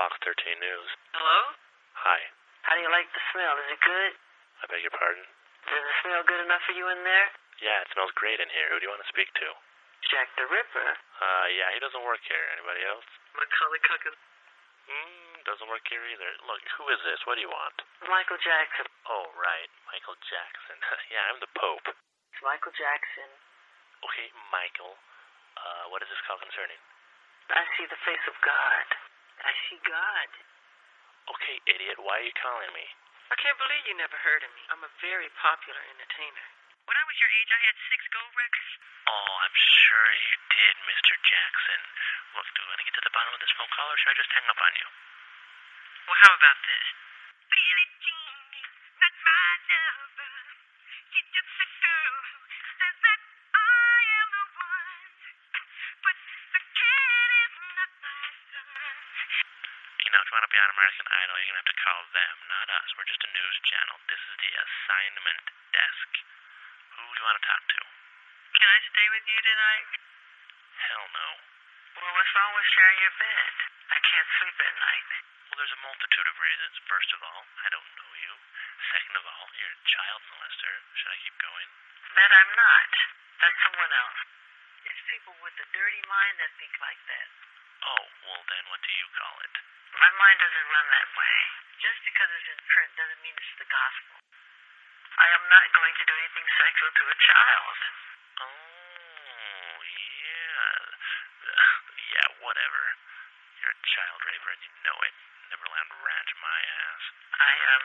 Fox 13 News. Hello? Hi. How do you like the smell? Is it good? I beg your pardon? Does it smell good enough for you in there? Yeah, it smells great in here. Who do you want to speak to? Jack the Ripper. Yeah, he doesn't work here. Anybody else? Macaulay Culkin. Doesn't work here either. Look, who is this? What do you want? Michael Jackson. Oh, right. Michael Jackson. Yeah, I'm the Pope. It's Michael Jackson. Okay, Michael. What is this call concerning? I see the face of God. I see God. Okay, idiot. Why are you calling me? I can't believe you never heard of me. I'm a very popular entertainer. When I was your age, I had 6 gold records. Oh, I'm sure you did, Mr. Jackson. Look, do you want to get to the bottom of this phone call, or should I just hang up on you? Well, how about this? Billie Jean is not my lover. She's just a girl who says that I am the one. But the kid is not my son. You know, if you want to be on American Idol, you're going to have to call them, not us. We're just a news channel. This is the assignment desk. Who do you want to talk to? Can I stay with you tonight? Hell no. Well, what's wrong with sharing your bed? I can't sleep at night. Well, there's a multitude of reasons. First of all, I don't know you. Second of all, you're a child molester. Should I keep going? That I'm not. That's someone else. It's people with a dirty mind that think like that. Oh, well then what do you call it? My mind doesn't run that way. Just because it's in print doesn't mean it's the gospel. I am not going to do anything sexual to a child. Oh, yeah. Yeah, whatever. You're a child raper and you know it. Neverland Ranch, my ass. I am...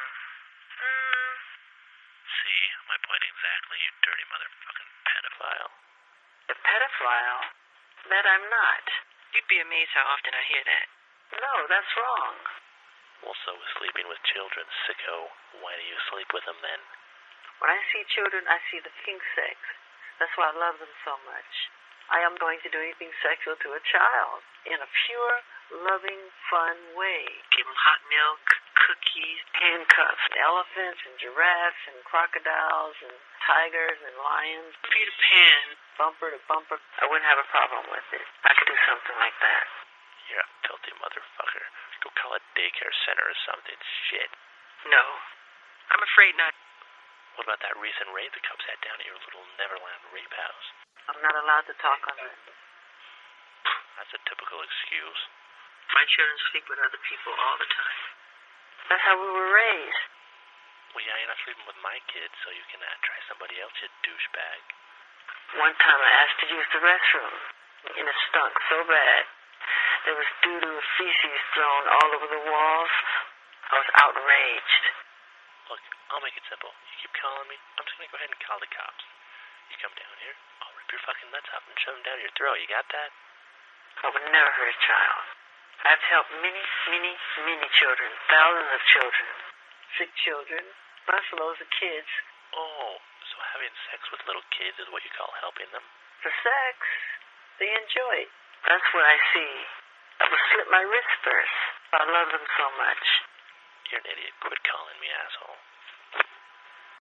See, my point exactly, you dirty motherfucking pedophile. A pedophile? That I'm not. You'd be amazed how often I hear that. No, that's wrong. Well, so is sleeping with children, sicko. Why do you sleep with them then? When I see children, I see the pink sex. That's why I love them so much. I am going to do anything sexual to a child in a pure, loving, fun way. Give them hot milk, cookies, handcuffs, elephants and giraffes and crocodiles and tigers and lions. Peter Pan, bumper to bumper. I wouldn't have a problem with it. I could do something like that. You're a filthy motherfucker. Go call a daycare center or something. Shit. No, I'm afraid not. What about that recent raid the cops had down at your little Neverland rape house? I'm not allowed to talk on that. That's a typical excuse. My children sleep with other people all the time. That's how we were raised. Well, yeah, you're not sleeping with my kids, so you can try somebody else, you douchebag. One time I asked to use the restroom, and it stunk so bad. There was doo-doo and feces thrown all over the walls. I was outraged. Look, I'll make it simple. You keep calling me, I'm just going to go ahead and call the cops. You come down here, I'll rip your fucking nuts out and shove them down your throat. You got that? I would never hurt a child. I've helped many, many, many children. Thousands of children. Sick children. Busloads of kids. Oh, so having sex with little kids is what you call helping them? For sex. They enjoy it. That's what I see. I would slit my wrist first. I love them so much. You're an idiot. Quit calling me, asshole.